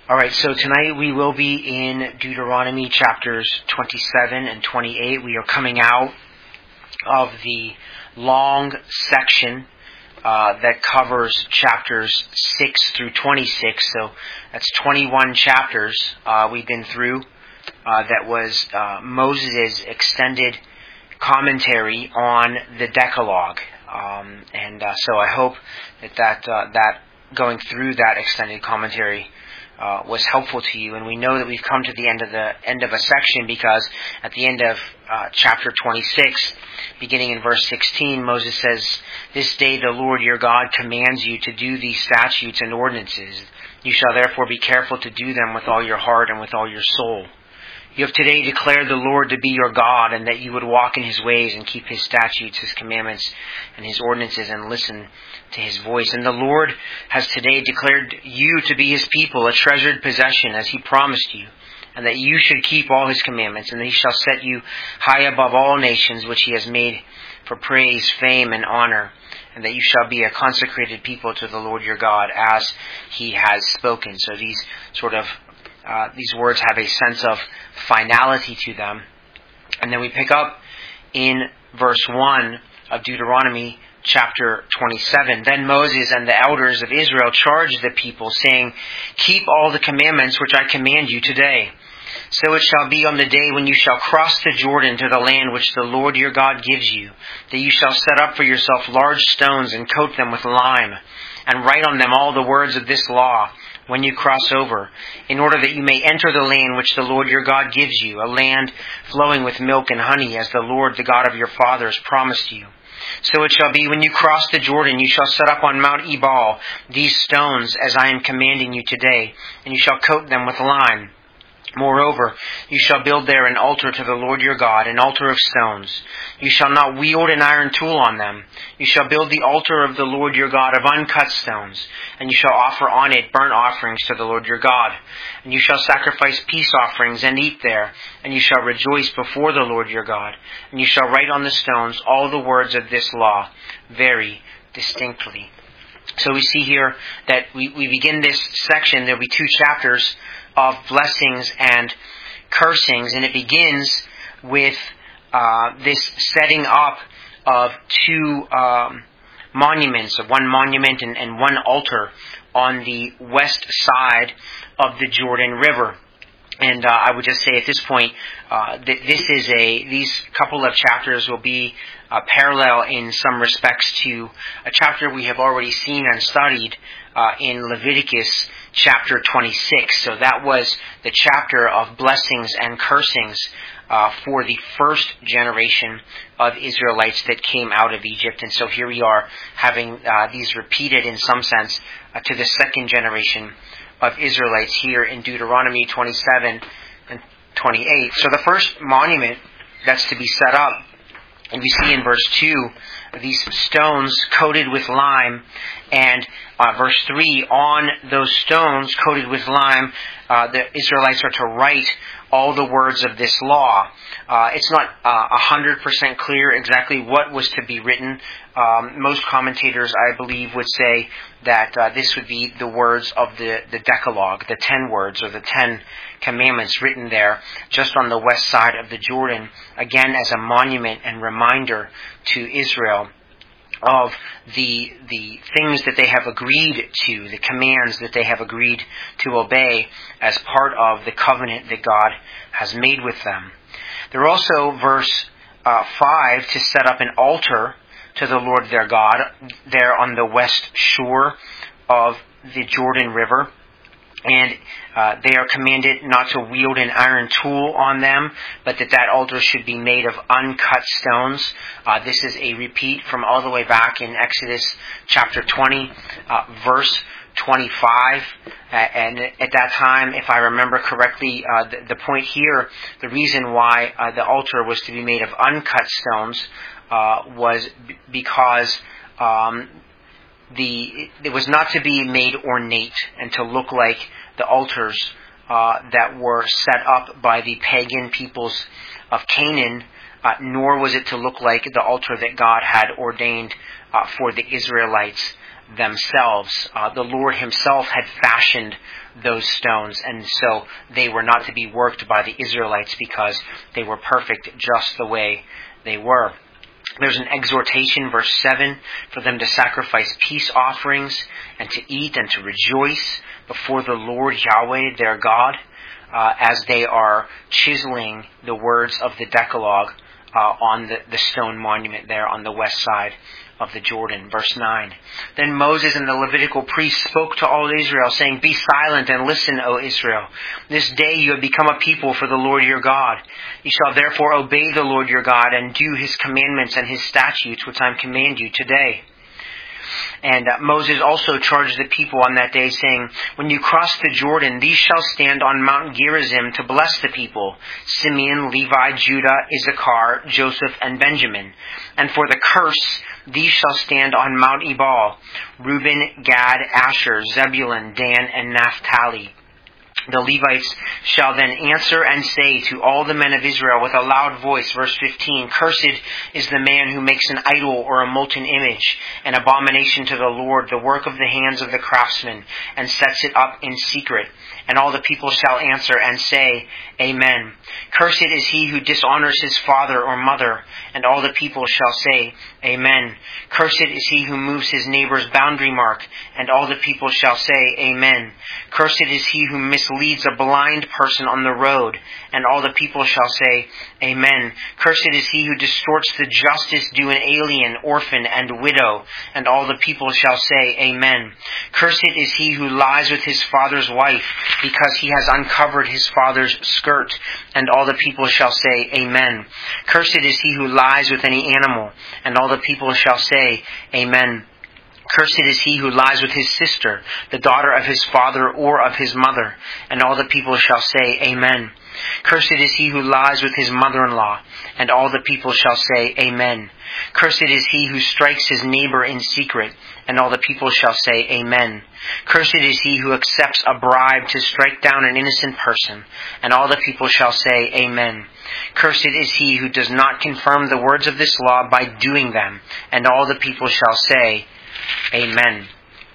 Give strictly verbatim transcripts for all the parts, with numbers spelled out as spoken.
All right, so tonight we will be in Deuteronomy chapters twenty-seven and twenty-eight. We are coming out of the long section uh, that covers chapters six through twenty-six. So that's twenty-one chapters uh, we've been through. Uh, that was uh, Moses' extended commentary on the Decalogue. Um, and uh, so I hope that that, uh, that going through that extended commentary Uh, was helpful to you. And we know that we've come to the end of the end of a section because at the end of uh, chapter twenty-six, beginning in verse sixteen, Moses says, "This day the Lord your God commands you to do these statutes and ordinances. You shall therefore be careful to do them with all your heart and with all your soul. You have today declared the Lord to be your God, and that you would walk in His ways and keep His statutes, His commandments, and His ordinances, and listen to His voice. And the Lord has today declared you to be His people, a treasured possession, as He promised you, and that you should keep all His commandments, and that He shall set you high above all nations, which He has made for praise, fame, and honor, and that you shall be a consecrated people to the Lord your God, as He has spoken." So these sort of Uh, these words have a sense of finality to them. And then we pick up in verse one of Deuteronomy chapter twenty-seven. "Then Moses and the elders of Israel charged the people, saying, 'Keep all the commandments which I command you today. So it shall be on the day when you shall cross the Jordan to the land which the Lord your God gives you, that you shall set up for yourself large stones and coat them with lime, and write on them all the words of this law when you cross over, in order that you may enter the land which the Lord your God gives you, a land flowing with milk and honey, as the Lord, the God of your fathers, promised you. So it shall be when you cross the Jordan, you shall set up on Mount Ebal these stones as I am commanding you today, and you shall coat them with lime. Moreover, you shall build there an altar to the Lord your God, an altar of stones. You shall not wield an iron tool on them. You shall build the altar of the Lord your God of uncut stones, and you shall offer on it burnt offerings to the Lord your God. And you shall sacrifice peace offerings and eat there, and you shall rejoice before the Lord your God. And you shall write on the stones all the words of this law very distinctly." So we see here that we, we begin this section. There will be two chapters of blessings and cursings, and it begins with uh, this setting up of two um, monuments, of one monument and, and one altar on the west side of the Jordan River. And uh, I would just say at this point, uh, that this is a these couple of chapters will be uh, parallel in some respects to a chapter we have already seen and studied uh, in Leviticus chapter twenty-six. So that was the chapter of blessings and cursings uh, for the first generation of Israelites that came out of Egypt. And so here we are having uh, these repeated in some sense uh, to the second generation of Israelites here in Deuteronomy twenty-seven and twenty-eight. So the first monument that's to be set up, and we see in verse two, these stones coated with lime, and uh, verse three, on those stones coated with lime, uh, the Israelites are to write all the words of this law. Uh, it's not uh, one hundred percent clear exactly what was to be written. Um, most commentators, I believe, would say that uh, this would be the words of the, the Decalogue, the ten words or the ten commandments written there just on the west side of the Jordan, again as a monument and reminder to Israel of the the things that they have agreed to, the commands that they have agreed to obey as part of the covenant that God has made with them. There are also, verse uh, five, to set up an altar to the Lord their God there on the west shore of the Jordan River. And uh, they are commanded not to wield an iron tool on them, but that that altar should be made of uncut stones. Uh, this is a repeat from all the way back in Exodus chapter twenty, uh, verse twenty-five. Uh, and at that time, if I remember correctly, uh, the, the point here, the reason why uh, the altar was to be made of uncut stones uh, was b- because um, The it was not to be made ornate and to look like the altars uh, that were set up by the pagan peoples of Canaan, uh, nor was it to look like the altar that God had ordained uh, for the Israelites themselves. Uh, the Lord himself had fashioned those stones, and so they were not to be worked by the Israelites because they were perfect just the way they were. There's an exhortation, verse seven, for them to sacrifice peace offerings and to eat and to rejoice before the Lord Yahweh, their God, uh, as they are chiseling the words of the Decalogue uh, on the, the stone monument there on the west side of the Jordan. Verse nine. Then Moses and the Levitical priests spoke to all Israel, saying, Be silent and listen, O Israel. This day you have become a people for the Lord your God. You shall therefore obey the Lord your God and do his commandments and his statutes, which I command you today. And uh, Moses also charged the people on that day, saying, When you cross the Jordan, these shall stand on Mount Gerizim to bless the people, Simeon, Levi, Judah, Issachar, Joseph, and Benjamin. And for the curse, these shall stand on Mount Ebal, Reuben, Gad, Asher, Zebulun, Dan, and Naphtali. The Levites shall then answer and say to all the men of Israel with a loud voice, verse fifteen, Cursed is the man who makes an idol or a molten image, an abomination to the Lord, the work of the hands of the craftsman, and sets it up in secret. And all the people shall answer and say, Amen. Cursed is he who dishonors his father or mother. And all the people shall say, Amen. Cursed is he who moves his neighbor's boundary mark. And all the people shall say, Amen. Cursed is he who misleads a blind person on the road. And all the people shall say, Amen. Cursed is he who distorts the justice due an alien, orphan, and widow. And all the people shall say, Amen. Cursed is he who lies with his father's wife, because he has uncovered his father's skirt. And all the people shall say, Amen. Cursed is he who lies with any animal. And all the people shall say, Amen. Cursed is he who lies with his sister, the daughter of his father or of his mother. And all the people shall say, Amen. Cursed is he who lies with his mother-in-law. And all the people shall say, Amen. Cursed is he who strikes his neighbor in secret. And all the people shall say, Amen. Cursed is he who accepts a bribe to strike down an innocent person. And all the people shall say, Amen. Cursed is he who does not confirm the words of this law by doing them. And all the people shall say, Amen.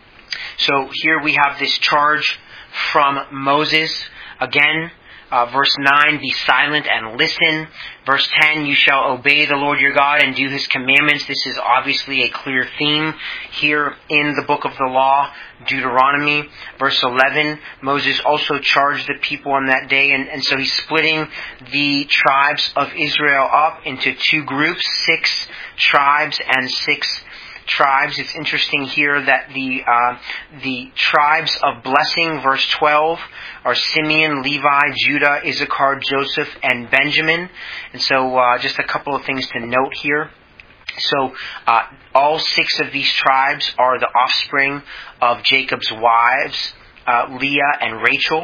So here we have this charge from Moses. Again, uh, verse nine, be silent and listen. Verse ten, you shall obey the Lord your God and do his commandments. This is obviously a clear theme here in the book of the law, Deuteronomy. Verse eleven, Moses also charged the people on that day, and, and so he's splitting the tribes of Israel up into two groups, six tribes and six tribes. It's interesting here that the uh, the tribes of blessing, verse twelve, are Simeon, Levi, Judah, Issachar, Joseph, and Benjamin. And so uh, just a couple of things to note here. So uh, all six of these tribes are the offspring of Jacob's wives, uh, Leah and Rachel.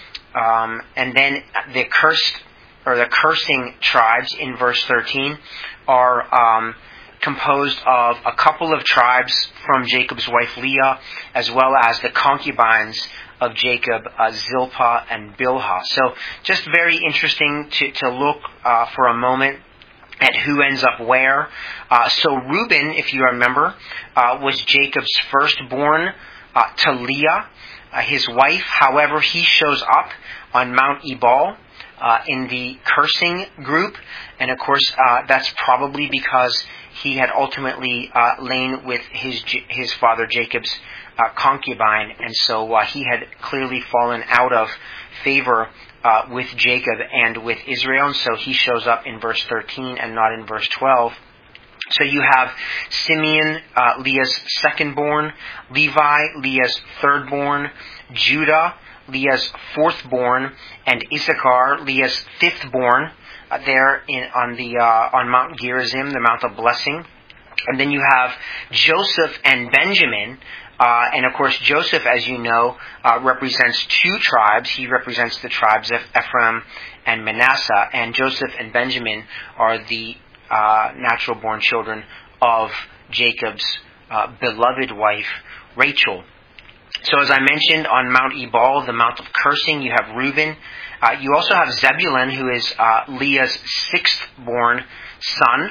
Um, and then the cursed, or the cursing tribes in verse thirteen are um, composed of a couple of tribes from Jacob's wife Leah, as well as the concubines of Jacob, uh, Zilpah and Bilhah. So just very interesting to, to look uh, for a moment at who ends up where. Uh, so Reuben, if you remember, uh, was Jacob's firstborn uh, to Leah, uh, his wife. However, he shows up on Mount Ebal uh, in the cursing group. And of course, uh, that's probably because he had ultimately uh, lain with his his father Jacob's uh, concubine, and so uh, he had clearly fallen out of favor uh, with Jacob and with Israel, and so he shows up in verse thirteen and not in verse twelve. So you have Simeon, uh, Leah's secondborn, Levi, Leah's thirdborn, Judah, Leah's fourthborn, and Issachar, Leah's fifthborn. Uh, there in, on the uh, on Mount Gerizim, the Mount of Blessing. And then you have Joseph and Benjamin. Uh, and of course, Joseph, as you know, uh, represents two tribes. He represents the tribes of Ephraim and Manasseh. And Joseph and Benjamin are the uh, natural-born children of Jacob's uh, beloved wife, Rachel. So as I mentioned, on Mount Ebal, the Mount of Cursing, you have Reuben. Uh, you also have Zebulun, who is uh, Leah's sixth-born son.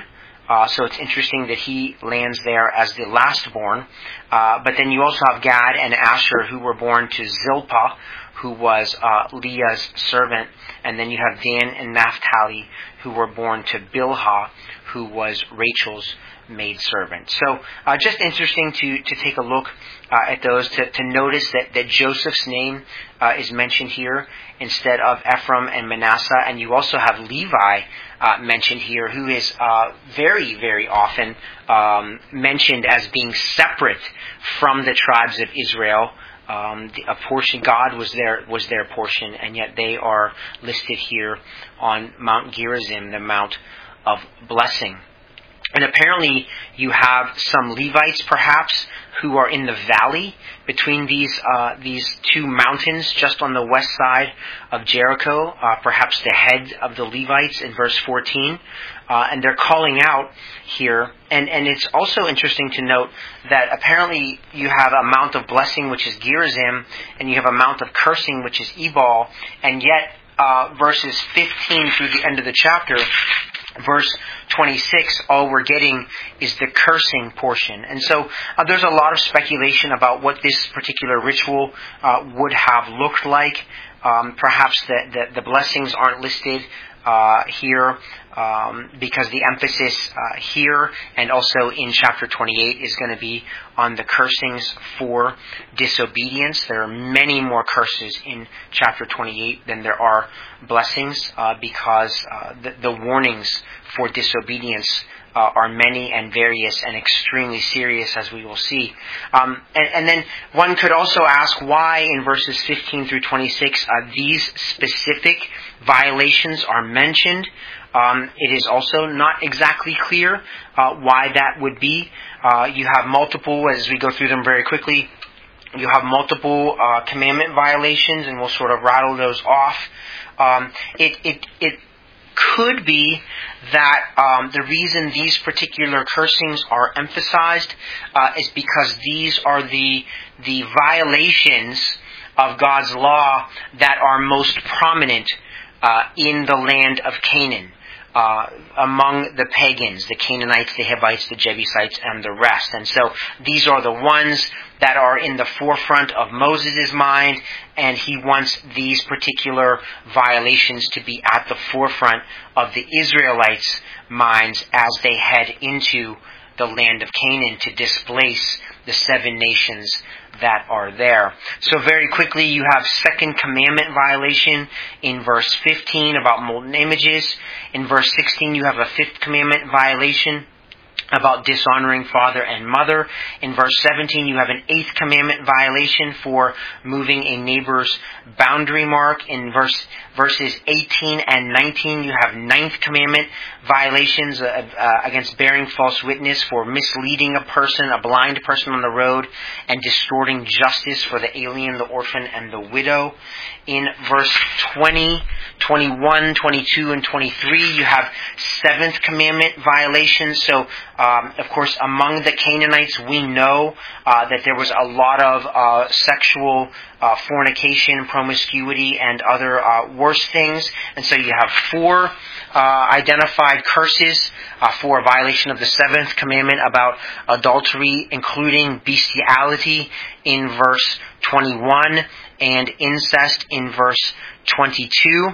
Uh, so it's interesting that he lands there as the lastborn. Uh, but then you also have Gad and Asher, who were born to Zilpah, who was uh, Leah's servant. And then you have Dan and Naphtali, who were born to Bilhah, who was Rachel's maidservant. So uh, just interesting to, to take a look uh, at those, to, to notice that, that Joseph's name uh, is mentioned here instead of Ephraim and Manasseh. And you also have Levi uh, mentioned here, who is uh, very, very often um, mentioned as being separate from the tribes of Israel. Um, the, a portion, God was their was their portion, and yet they are listed here on Mount Gerizim, the Mount of Blessing. And apparently you have some Levites, perhaps, who are in the valley between these uh, these two mountains, just on the west side of Jericho. Uh, perhaps the head of the Levites in verse fourteen, uh, and they're calling out here. And and it's also interesting to note that apparently you have a mount of blessing, which is Gerizim, and you have a mount of cursing, which is Ebal, and yet uh, verses fifteen through the end of the chapter, verse twenty-six, all we're getting is the cursing portion. And so uh, there's a lot of speculation about what this particular ritual uh, would have looked like. Um, perhaps the, the, the blessings aren't listed uh, here um, because the emphasis uh, here and also in chapter twenty-eight is going to be on the cursings for disobedience. There are many more curses in chapter twenty-eight than there are blessings uh, because uh, the, the warnings for disobedience uh, are many and various and extremely serious, as we will see. Um, and, and then one could also ask why in verses fifteen through twenty-six uh, these specific violations are mentioned. Um, it is also not exactly clear uh, why that would be. Uh, you have multiple, as we go through them very quickly, you have multiple uh, commandment violations, and we'll sort of rattle those off. Um, it, it, it could be that um, the reason these particular cursings are emphasized uh, is because these are the the violations of God's law that are most prominent uh, in the land of Canaan. Uh, among the pagans, the Canaanites, the Hivites, the Jebusites, and the rest. And so these are the ones that are in the forefront of Moses' mind, and he wants these particular violations to be at the forefront of the Israelites' minds as they head into the land of Canaan to displace the seven nations that are there. So very quickly, you have second commandment violation in verse fifteen about molten images. In verse sixteen, you have a fifth commandment violation about dishonoring father and mother. In verse seventeen, you have an eighth commandment violation for moving a neighbor's boundary mark. In verse verses eighteen and nineteen, you have ninth commandment violations uh, uh, against bearing false witness for misleading a person, a blind person on the road, and distorting justice for the alien, the orphan, and the widow. In verse twenty, twenty-one, twenty-two, and twenty-three, you have seventh commandment violations. So, um, of course, among the Canaanites, we know uh, that there was a lot of uh, sexual uh, fornication, promiscuity, and other uh, worse things. And so you have four uh, identified curses uh, for a violation of the seventh commandment about adultery, including bestiality in verse twenty-one, and incest in verse twenty-two.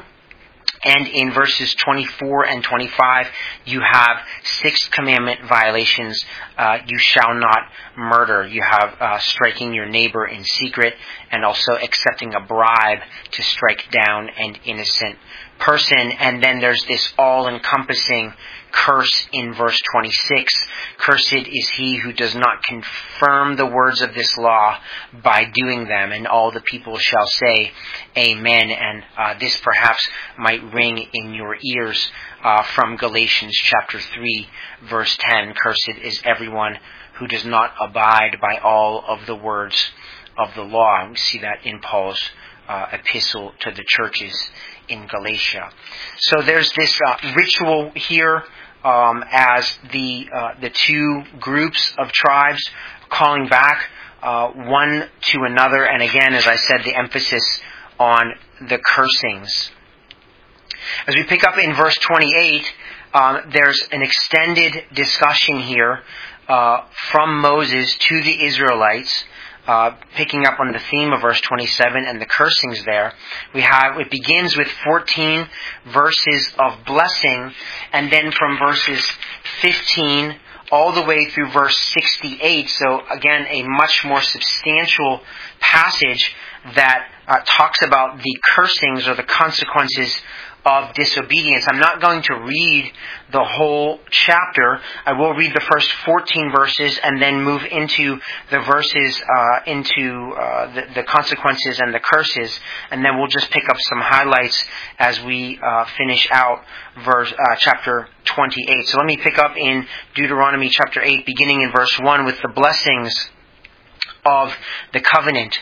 And in verses twenty-four and twenty-five, you have sixth commandment violations. Uh, you shall not murder. You have uh, striking your neighbor in secret, and also accepting a bribe to strike down an innocent person. And then there's this all-encompassing curse in verse twenty-six. Cursed is he who does not confirm the words of this law by doing them. And all the people shall say, Amen. And uh, this perhaps might ring in your ears uh, from Galatians chapter three, verse ten. Cursed is everyone who does not abide by all of the words of the law. We see that in Paul's uh, epistle to the churches in Galatia. So there's this uh, ritual here um, as the uh, the two groups of tribes calling back uh, one to another. And again, as I said, the emphasis on the cursings. As we pick up in verse twenty-eight, um, there's an extended discussion here uh, from Moses to the Israelites, uh, picking up on the theme of verse twenty-seven and the cursings there. We have, it begins with fourteen verses of blessing, and then from verses fifteen all the way through verse sixty-eight. So again, a much more substantial passage that uh, talks about the cursings or the consequences of disobedience. I'm not going to read the whole chapter. I will read the first fourteen verses and then move into the verses, uh, into uh, the, the consequences and the curses, and then we'll just pick up some highlights as we uh, finish out verse uh, chapter twenty-eight. So let me pick up in Deuteronomy chapter eight, beginning in verse one with the blessings of the covenant.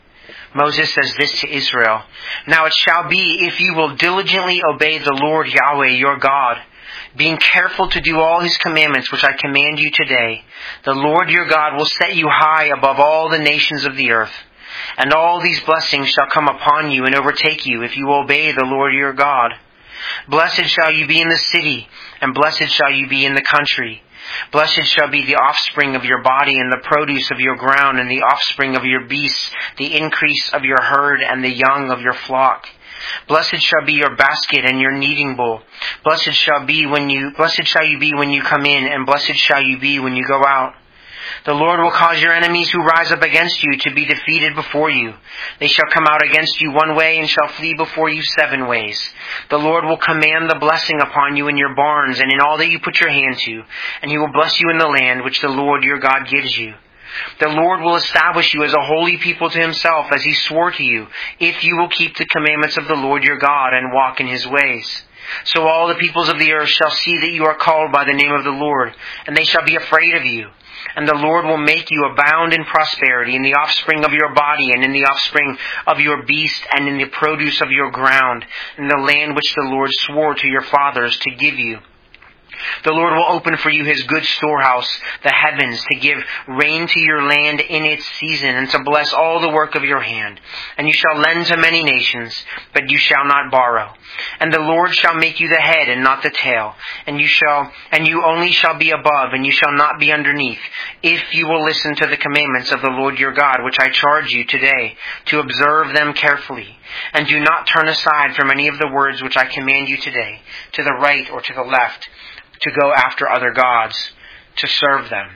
Moses says this to Israel, "Now it shall be, if you will diligently obey the Lord Yahweh your God, being careful to do all His commandments which I command you today, the Lord your God will set you high above all the nations of the earth. And all these blessings shall come upon you and overtake you if you obey the Lord your God. Blessed shall you be in the city, and blessed shall you be in the country. Blessed shall be the offspring of your body and the produce of your ground and the offspring of your beasts, the increase of your herd and the young of your flock. Blessed shall be your basket and your kneading bowl. Blessed shall be when you, blessed shall you be when you come in, and blessed shall you be when you go out. The Lord will cause your enemies who rise up against you to be defeated before you. They shall come out against you one way and shall flee before you seven ways. The Lord will command the blessing upon you in your barns and in all that you put your hand to, and He will bless you in the land which the Lord your God gives you. The Lord will establish you as a holy people to Himself, as He swore to you, if you will keep the commandments of the Lord your God and walk in His ways. So all the peoples of the earth shall see that you are called by the name of the Lord, and they shall be afraid of you. And the Lord will make you abound in prosperity in the offspring of your body and in the offspring of your beast and in the produce of your ground, in the land which the Lord swore to your fathers to give you. The Lord will open for you His good storehouse, the heavens, to give rain to your land in its season, and to bless all the work of your hand. And you shall lend to many nations, but you shall not borrow. And the Lord shall make you the head and not the tail. And you shall, and you only shall be above, and you shall not be underneath, if you will listen to the commandments of the Lord your God, which I charge you today, to observe them carefully. And do not turn aside from any of the words which I command you today, to the right or to the left, to go after other gods, to serve them."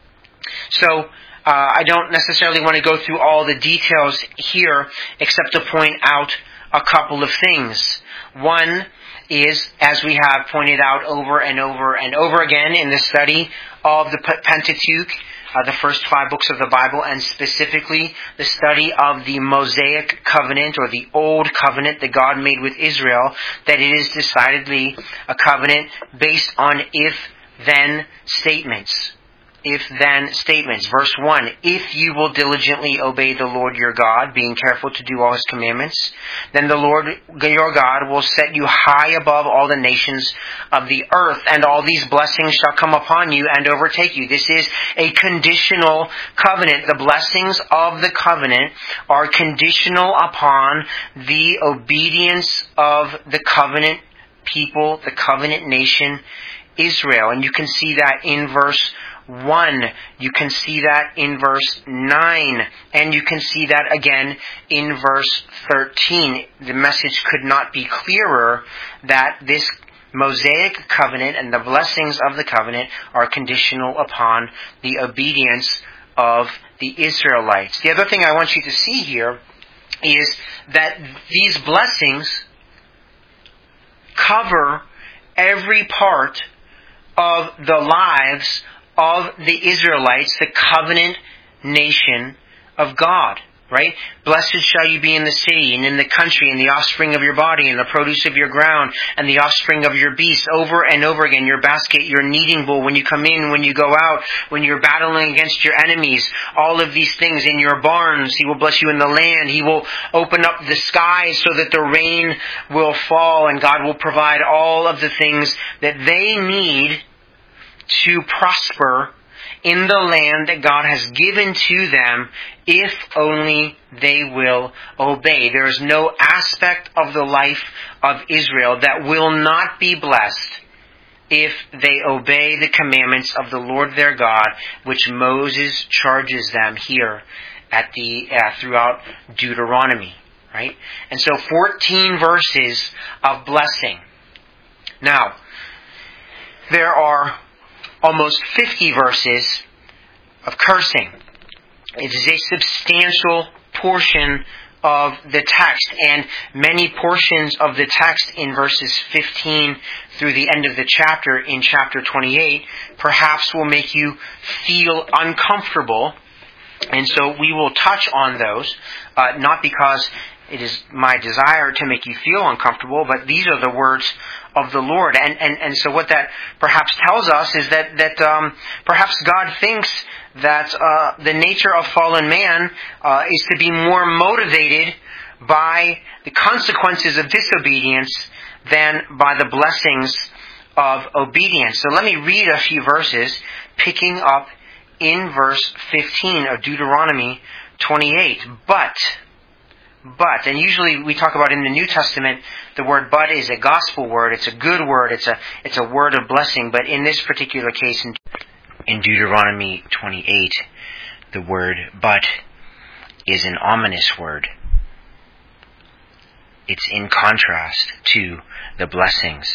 So, uh, I don't necessarily want to go through all the details here, except to point out a couple of things. One is, as we have pointed out over and over and over again in the study of the Pentateuch, uh, the first five books of the Bible, and specifically the study of the Mosaic covenant, or the Old Covenant that God made with Israel, that it is decidedly a covenant based on if-then statements. If-then statements. Verse one, "If you will diligently obey the Lord your God, being careful to do all His commandments, then the Lord your God will set you high above all the nations of the earth, and all these blessings shall come upon you and overtake you." This is a conditional covenant. The blessings of the covenant are conditional upon the obedience of the covenant people, the covenant nation, Israel. And you can see that in verse one. You can see that in verse nine. And you can see that again in verse thirteen. The message could not be clearer that this Mosaic covenant and the blessings of the covenant are conditional upon the obedience of the Israelites. The other thing I want you to see here is that these blessings cover every part of the lives of the Israelites, the covenant nation of God, right? "Blessed shall you be in the city and in the country, and the offspring of your body and the produce of your ground and the offspring of your beasts," over and over again. Your basket, your kneading bowl, when you come in, when you go out, when you're battling against your enemies, all of these things in your barns. He will bless you in the land. He will open up the skies so that the rain will fall, and God will provide all of the things that they need to prosper in the land that God has given to them, if only they will obey. There is no aspect of the life of Israel that will not be blessed if they obey the commandments of the Lord their God, which Moses charges them here at the uh, throughout Deuteronomy, right? And so fourteen verses of blessing. Now, there are almost fifty verses of cursing. It is a substantial portion of the text, and many portions of the text in verses fifteen through the end of the chapter in chapter twenty-eight perhaps will make you feel uncomfortable, and so we will touch on those, uh, not because it is my desire to make you feel uncomfortable, but these are the words of the Lord. And and, and so what that perhaps tells us is that, that um, perhaps God thinks that uh, the nature of fallen man uh, is to be more motivated by the consequences of disobedience than by the blessings of obedience. So let me read a few verses, picking up in verse fifteen of Deuteronomy twenty-eight. But, but, and usually we talk about in the New Testament, the word but is a gospel word. It's a good word. It's a it's a word of blessing. But in this particular case, in In Deuteronomy twenty-eight, the word but is an ominous word. It's in contrast to the blessings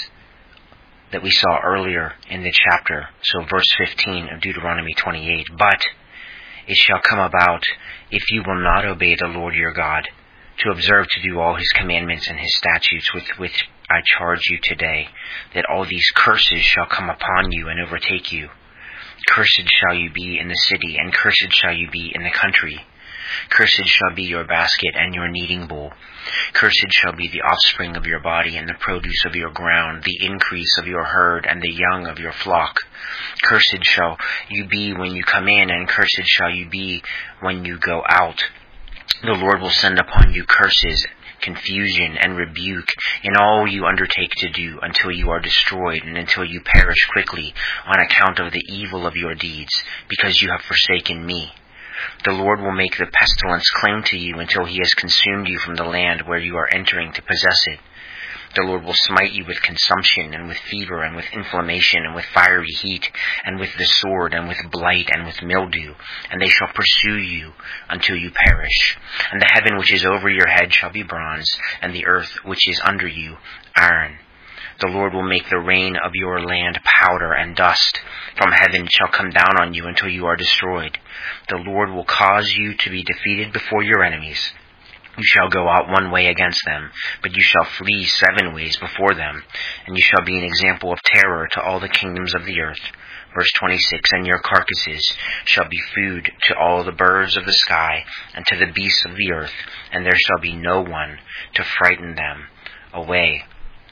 that we saw earlier in the chapter. So verse fifteen of Deuteronomy twenty-eight, but it shall come about, if you will not obey the Lord your God, to observe to do all his commandments and his statutes with which I charge you today, that all these curses shall come upon you and overtake you. Cursed shall you be in the city, and cursed shall you be in the country. Cursed shall be your basket and your kneading bowl. Cursed shall be the offspring of your body, and the produce of your ground, the increase of your herd, and the young of your flock. Cursed shall you be when you come in, and cursed shall you be when you go out. The Lord will send upon you curses, confusion, and rebuke in all you undertake to do, until you are destroyed and until you perish quickly on account of the evil of your deeds, because you have forsaken me. The Lord will make the pestilence cling to you until he has consumed you from the land where you are entering to possess it. The Lord will smite you with consumption, and with fever, and with inflammation, and with fiery heat, and with the sword, and with blight, and with mildew, and they shall pursue you until you perish. And the heaven which is over your head shall be bronze, and the earth which is under you iron. The Lord will make the rain of your land powder and dust. From heaven shall come down on you until you are destroyed. The Lord will cause you to be defeated before your enemies. You shall go out one way against them, but you shall flee seven ways before them, and you shall be an example of terror to all the kingdoms of the earth. Verse twenty-six, and your carcasses shall be food to all the birds of the sky, and to the beasts of the earth, and there shall be no one to frighten them away.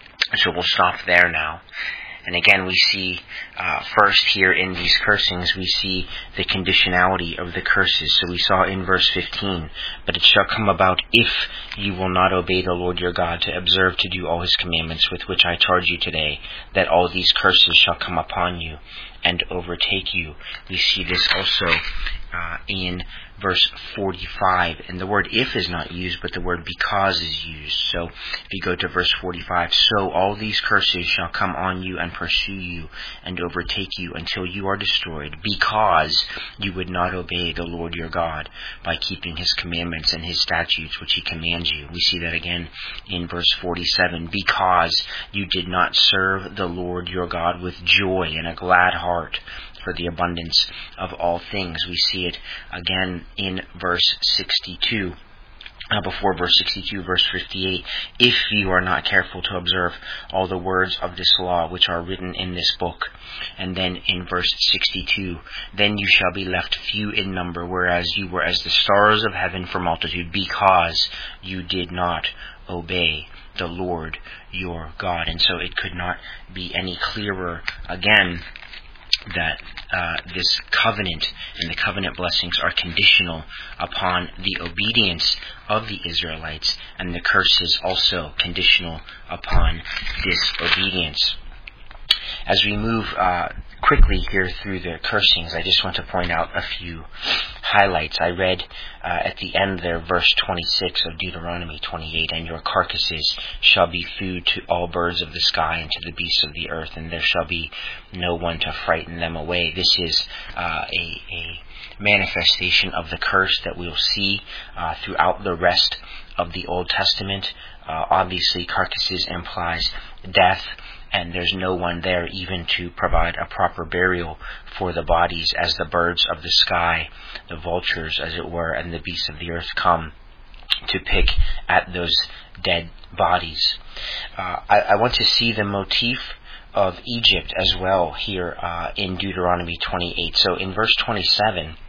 So we'll stop there now. And again, we see uh, first here in these cursings, we see the conditionality of the curses. So we saw in verse fifteen, but it shall come about if you will not obey the Lord your God to observe to do all his commandments with which I charge you today, that all these curses shall come upon you and overtake you. We see this also uh, in verse forty-five, and the word if is not used, but the word because is used. So if you go to verse forty-five, so all these curses shall come on you and pursue you and overtake you until you are destroyed, because you would not obey the Lord your God by keeping his commandments and his statutes which he commands you. We see that again in verse forty-seven, because you did not serve the Lord your God with joy and a glad heart for the abundance of all things. We see it again in verse sixty-two. Uh, before verse sixty-two, verse fifty-eight, if you are not careful to observe all the words of this law which are written in this book. And then in verse sixty-two, then you shall be left few in number, whereas you were as the stars of heaven for multitude, because you did not obey the Lord your God. And so it could not be any clearer again that uh, this covenant and the covenant blessings are conditional upon the obedience of the Israelites, and the curses also conditional upon disobedience. As we move uh, quickly here through the cursings, I just want to point out a few highlights. I read uh, at the end there, verse twenty-six of Deuteronomy twenty-eight, and your carcasses shall be food to all birds of the sky and to the beasts of the earth, and there shall be no one to frighten them away. This is uh, a, a manifestation of the curse that we'll see uh, throughout the rest of the Old Testament. Uh, obviously, carcasses implies death, and there's no one there even to provide a proper burial for the bodies, as the birds of the sky, the vultures, as it were, and the beasts of the earth come to pick at those dead bodies. Uh, I, I want to see the motif of Egypt as well here uh, in Deuteronomy twenty-eight. So in verse twenty-seven,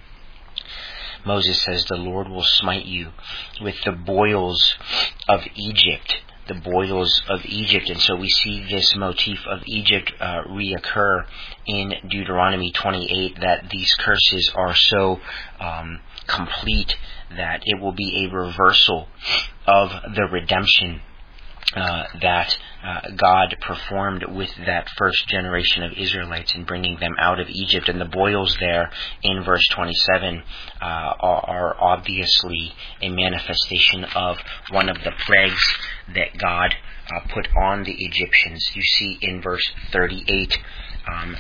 Moses says, the Lord will smite you with the boils of Egypt, the boils of Egypt. And so we see this motif of Egypt uh, reoccur in Deuteronomy twenty-eight, that these curses are so um, complete that it will be a reversal of the redemption Uh, that uh, God performed with that first generation of Israelites in bringing them out of Egypt. And the boils there in verse twenty-seven uh, are, are obviously a manifestation of one of the plagues that God uh, put on the Egyptians. You see in verse thirty-eight, um,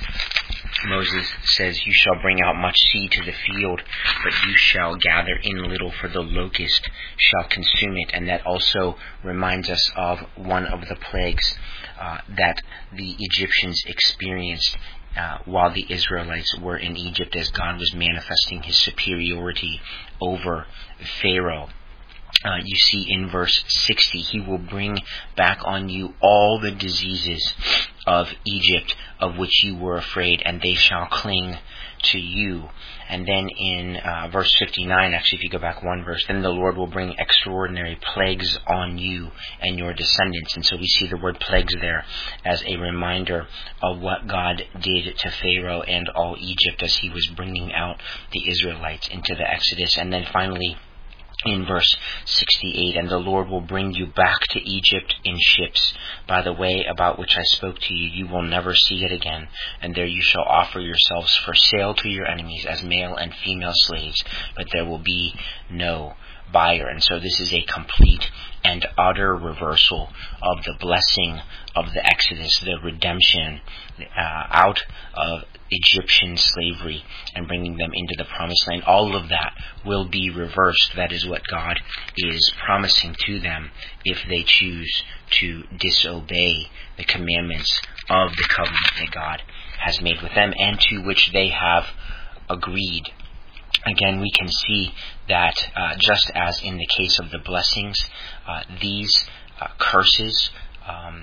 Moses says, you shall bring out much seed to the field, but you shall gather in little, for the locust shall consume it. And that also reminds us of one of the plagues uh, that the Egyptians experienced uh, while the Israelites were in Egypt, as God was manifesting his superiority over Pharaoh. Uh, you see in verse sixty, he will bring back on you all the diseases of Egypt of which you were afraid, and they shall cling to you. And then in uh, verse fifty-nine, actually if you go back one verse, then the Lord will bring extraordinary plagues on you and your descendants. And so we see the word plagues there as a reminder of what God did to Pharaoh and all Egypt as he was bringing out the Israelites into the Exodus. And then finally, in verse sixty-eight, and the Lord will bring you back to Egypt in ships by the way about which I spoke to you. You will never see it again, and there you shall offer yourselves for sale to your enemies as male and female slaves, but there will be no buyer. And so this is a complete and utter reversal of the blessing of the Exodus, the redemption uh, out of Egyptian slavery and bringing them into the promised land. All of that will be reversed. That is what God is promising to them if they choose to disobey the commandments of the covenant that God has made with them and to which they have agreed. Again, we can see that uh, just as in the case of the blessings, uh, these uh, curses um,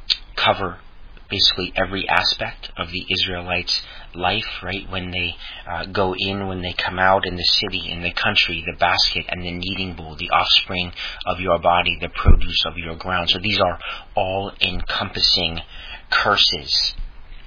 cover basically every aspect of the Israelites' life, right? When they uh, go in, when they come out, in the city, in the country, the basket and the kneading bowl, the offspring of your body, the produce of your ground. So these are all encompassing curses.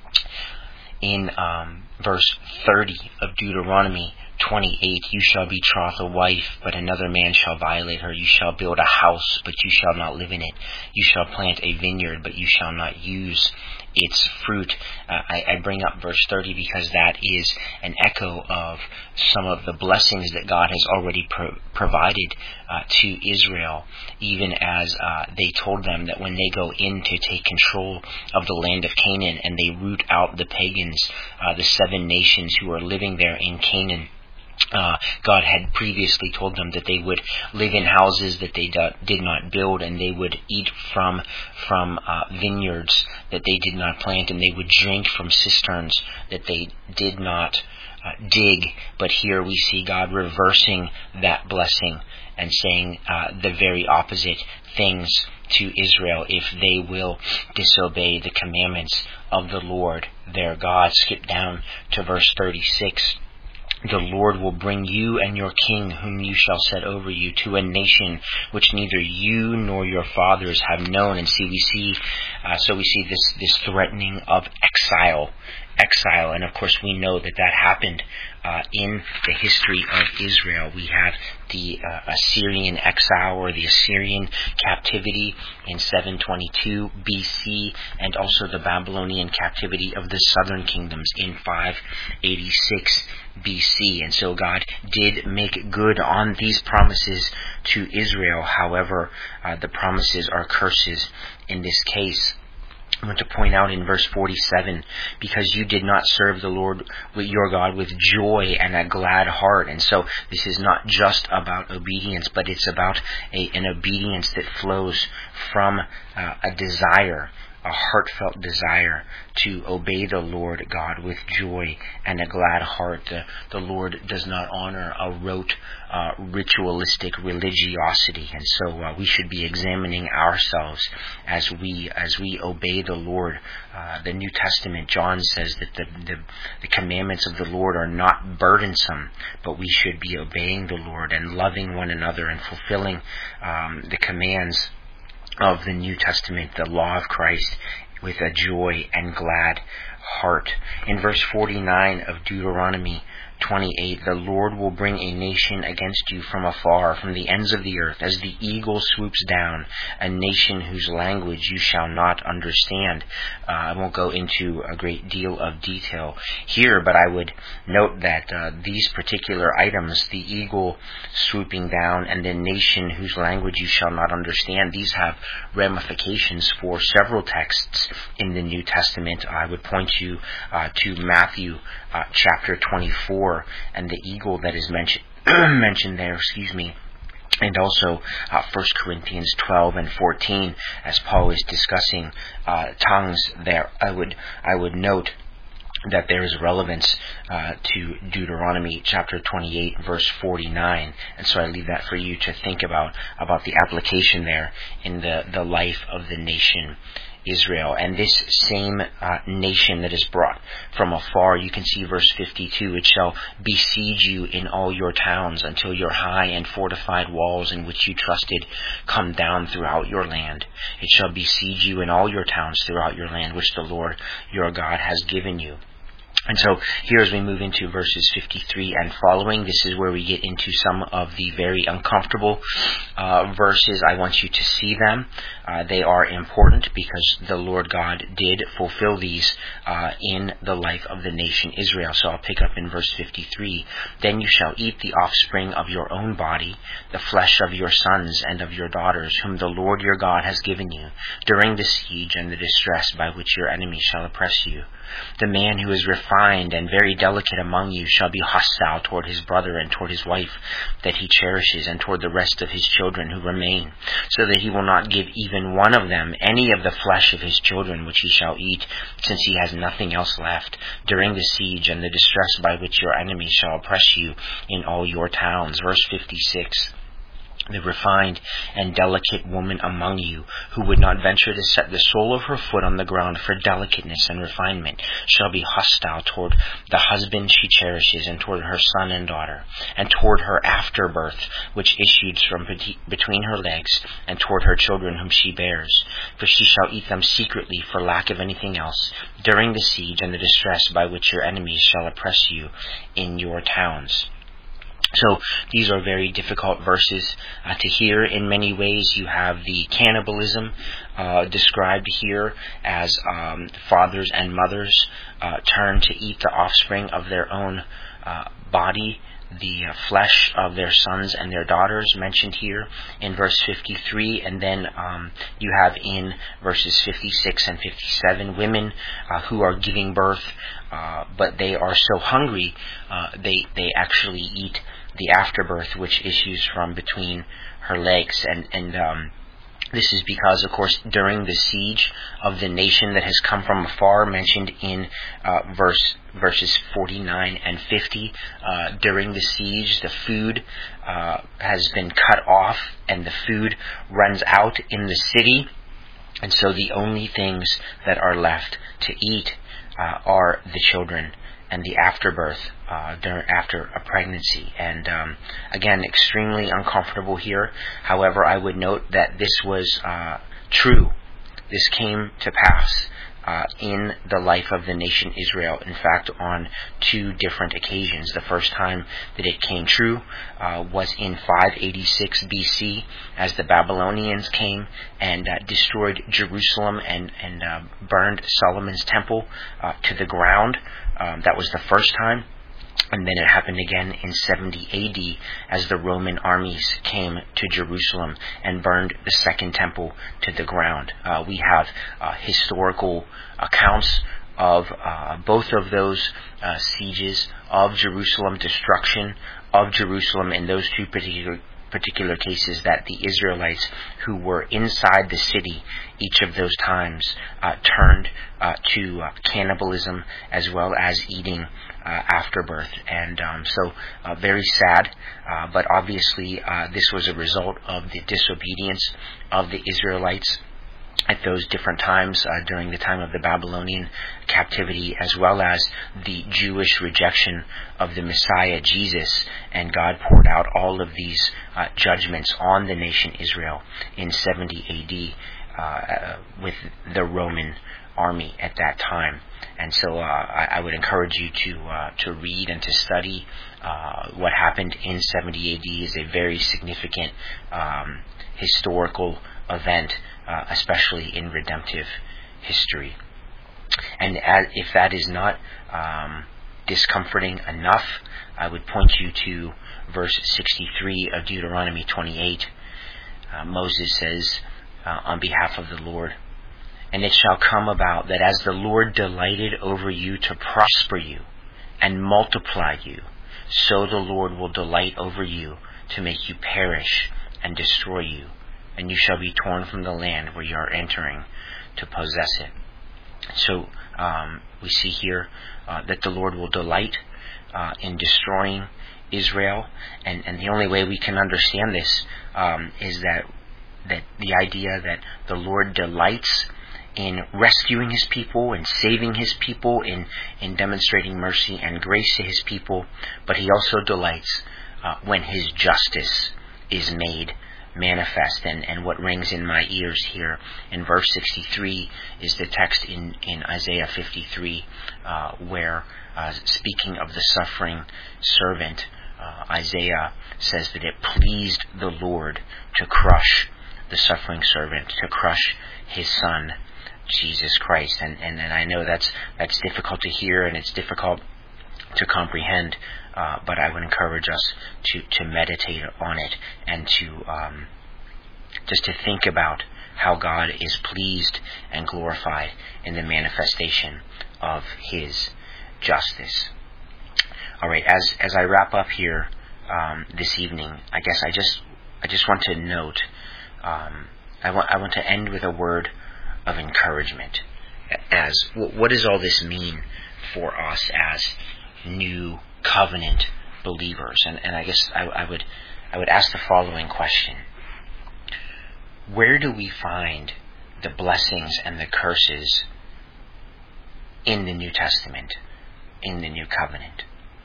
In um, verse thirty of Deuteronomy twenty-eight, you shall betroth a wife, but another man shall violate her. You shall build a house, but you shall not live in it. You shall plant a vineyard, but you shall not use its fruit. Uh, I, I bring up verse thirty because that is an echo of some of the blessings that God has already pro- provided uh, to Israel, even as uh, they told them that when they go in to take control of the land of Canaan and they root out the pagans, uh, the seven nations who are living there in Canaan, Uh, God had previously told them that they would live in houses that they do, did not build, and they would eat from from uh, vineyards that they did not plant, and they would drink from cisterns that they did not uh, dig. But here we see God reversing that blessing and saying uh, the very opposite things to Israel if they will disobey the commandments of the Lord their God. Skip down to verse thirty-six. the Lord will bring you and your king, whom you shall set over you, to a nation which neither you nor your fathers have known. And see, we see, uh, so we see this this threatening of exile, exile, and of course we know that that happened uh, in the history of Israel. We have the uh, Assyrian exile, or the Assyrian captivity in seven twenty-two B C, and also the Babylonian captivity of the southern kingdoms in five eighty-six B C. And so God did make good on these promises to Israel. However, uh, the promises are curses in this case. I want to point out in verse forty-seven, because you did not serve the Lord with your God with joy and a glad heart. And so this is not just about obedience, but it's about a, an obedience that flows from uh, a desire, a heartfelt desire to obey the Lord God with joy and a glad heart. The, the Lord does not honor a rote, uh, ritualistic religiosity, and so uh, we should be examining ourselves as we as we obey the Lord. Uh, the New Testament, John says that the, the the commandments of the Lord are not burdensome, but we should be obeying the Lord and loving one another and fulfilling um, the commands of the New Testament, the law of Christ, with a joy and glad heart. In verse forty-nine of Deuteronomy twenty-eight, the Lord will bring a nation against you from afar, from the ends of the earth, as the eagle swoops down, a nation whose language you shall not understand. Uh, I won't go into a great deal of detail here, but I would note that uh, these particular items, the eagle swooping down and the nation whose language you shall not understand, these have ramifications for several texts in the New Testament. I would point you uh, to Matthew uh, chapter twenty-four, and the eagle that is mentioned mentioned there, excuse me, and also uh, First Corinthians twelve and fourteen, as Paul is discussing uh, tongues there. I would I would note that there is relevance uh, to Deuteronomy chapter twenty-eight, verse forty-nine, and so I leave that for you to think about about the application there in the the life of the nation Israel. And this same uh, nation that is brought from afar, you can see verse fifty-two, it shall besiege you in all your towns until your high and fortified walls in which you trusted come down throughout your land. It shall besiege you in all your towns throughout your land, which the Lord your God has given you. And so here, as we move into verses fifty-three and following, this is where we get into some of the very uncomfortable uh, verses. I want you to see them. Uh, they are important because the Lord God did fulfill these uh, in the life of the nation Israel. So I'll pick up in verse fifty-three. Then you shall eat the offspring of your own body, the flesh of your sons and of your daughters, whom the Lord your God has given you, during the siege and the distress by which your enemies shall oppress you. The man who is refined and very delicate among you shall be hostile toward his brother and toward his wife that he cherishes, and toward the rest of his children who remain, so that he will not give even one of them any of the flesh of his children which he shall eat, since he has nothing else left, during the siege and the distress by which your enemies shall oppress you in all your towns. Verse fifty-six. The refined and delicate woman among you, who would not venture to set the sole of her foot on the ground for delicateness and refinement, shall be hostile toward the husband she cherishes, and toward her son and daughter, and toward her afterbirth, which issues from between her legs, and toward her children whom she bears. For she shall eat them secretly for lack of anything else, during the siege and the distress by which your enemies shall oppress you in your towns. So these are very difficult verses uh, to hear. In many ways, you have the cannibalism uh, described here as um, fathers and mothers uh, turn to eat the offspring of their own uh, body, the uh, flesh of their sons and their daughters mentioned here in verse fifty-three. And then um, you have in verses fifty-six and fifty-seven women uh, who are giving birth, uh, but they are so hungry uh, they they actually eat the afterbirth which issues from between her legs. And and um, this is because, of course, during the siege of the nation that has come from afar, mentioned in uh, verse verses forty-nine and fifty, uh, during the siege, the food uh, has been cut off and the food runs out in the city. And so the only things that are left to eat uh, are the children and the afterbirth uh, during, after a pregnancy. And um, again, extremely uncomfortable here. However, I would note that this was uh, true. This came to pass uh, in the life of the nation Israel. In fact, on two different occasions. The first time that it came true uh, was in five eighty-six B C as the Babylonians came and uh, destroyed Jerusalem and, and uh, burned Solomon's temple uh, to the ground. Um, that was the first time. And then it happened again in seventy A D as the Roman armies came to Jerusalem and burned the second temple to the ground. Uh, we have uh, historical accounts of uh, both of those uh, sieges of Jerusalem, destruction of Jerusalem in those two particular particular cases, that the Israelites who were inside the city each of those times uh, turned uh, to uh, cannibalism as well as eating uh, afterbirth. And um, so uh, very sad, uh, but obviously uh, this was a result of the disobedience of the Israelites at those different times uh, during the time of the Babylonian captivity, as well as the Jewish rejection of the Messiah, Jesus. And God poured out all of these uh, judgments on the nation Israel in seventy A D uh, with the Roman army at that time. And so uh, I, I would encourage you to uh, to read and to study uh, what happened in seventy A D. Is a very significant um, historical event, uh, especially in redemptive history. And as, if that is not um, discomforting enough, I would point you to verse sixty-three of Deuteronomy twenty-eight. Uh, Moses says uh, on behalf of the Lord, "And it shall come about that as the Lord delighted over you to prosper you and multiply you, so the Lord will delight over you to make you perish and destroy you. And you shall be torn from the land where you are entering to possess it." So um, we see here uh, that the Lord will delight uh, in destroying Israel, and, and the only way we can understand this um, is that that the idea that the Lord delights in rescuing His people, in saving His people, in, in demonstrating mercy and grace to His people, but He also delights uh, when His justice is made manifest. And, and what rings in my ears here in verse sixty-three is the text in, in Isaiah fifty-three uh, where uh, speaking of the suffering servant, uh, Isaiah says that it pleased the Lord to crush the suffering servant, to crush His Son, Jesus Christ. And, and, and I know that's that's difficult to hear and it's difficult to comprehend, uh, but I would encourage us to, to meditate on it and to um, just to think about how God is pleased and glorified in the manifestation of His justice. All right, as as I wrap up here um, this evening, I guess I just I just want to note um, I want I want to end with a word of encouragement. As what does all this mean for us as new covenant believers? And, and I guess I, I would I would ask the following question: where do we find the blessings and the curses in the New Testament, in the New Covenant?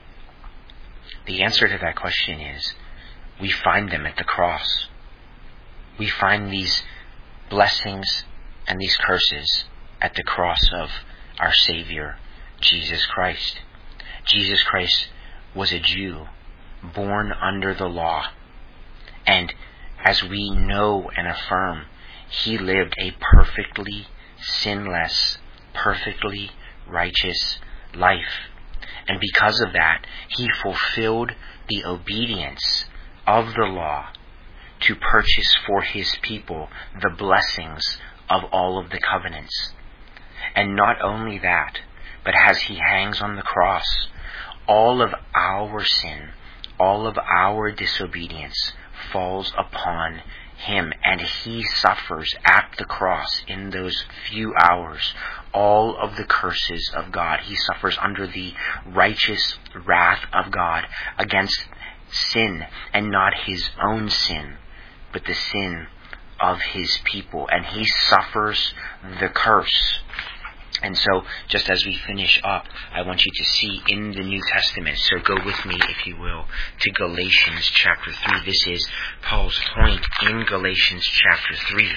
The answer to that question is we find them at the cross. We find these blessings and these curses at the cross of our Savior, Jesus Christ. Jesus Christ was a Jew born under the law, and as we know and affirm, He lived a perfectly sinless, perfectly righteous life. And because of that, He fulfilled the obedience of the law to purchase for His people the blessings of all of the covenants. And not only that, but as He hangs on the cross, all of our sin, all of our disobedience falls upon Him, and He suffers at the cross in those few hours all of the curses of God. He suffers under the righteous wrath of God against sin, and not His own sin, but the sin of His people. And He suffers the curse And so, just as we finish up, I want you to see in the New Testament, so go with me, if you will, to Galatians chapter three. This is Paul's point in Galatians chapter three.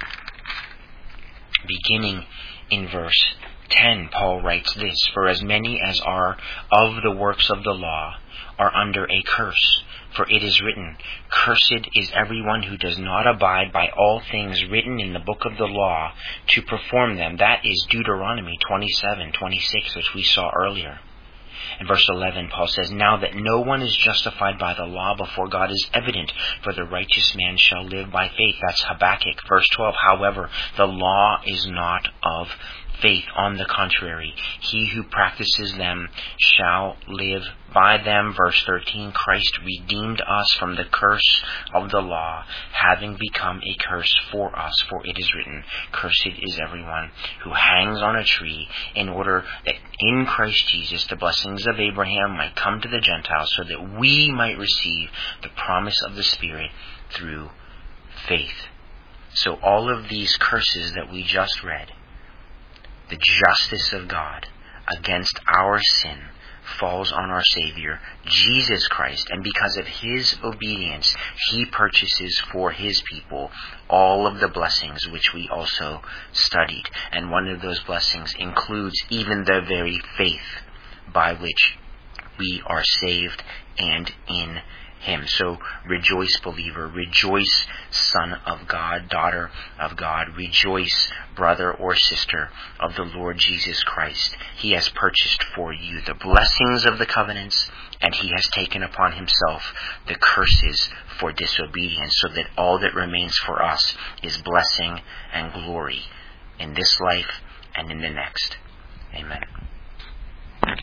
Beginning in verse ten, Paul writes this, "For as many as are of the works of the law are under a curse. For it is written, Cursed is everyone who does not abide by all things written in the book of the law to perform them." That is Deuteronomy twenty-seven, twenty-six, which we saw earlier. In verse eleven, Paul says, "Now that no one is justified by the law before God is evident, for the righteous man shall live by faith." That's Habakkuk. Verse twelve, "However, the law is not of faith. On the contrary, he who practices them shall live by them." Verse thirteen, "Christ redeemed us from the curse of the law, having become a curse for us. For it is written, Cursed is everyone who hangs on a tree, in order that in Christ Jesus the blessings of Abraham might come to the Gentiles, so that we might receive the promise of the Spirit through faith." So all of these curses that we just read, the justice of God against our sin, falls on our Savior, Jesus Christ. And because of His obedience, He purchases for His people all of the blessings which we also studied. And one of those blessings includes even the very faith by which we are saved and in Him. So rejoice, believer. Rejoice, son of God, daughter of God. Rejoice, brother or sister of the Lord Jesus Christ. He has purchased for you the blessings of the covenants, and He has taken upon Himself the curses for disobedience, so that all that remains for us is blessing and glory in this life and in the next. Amen.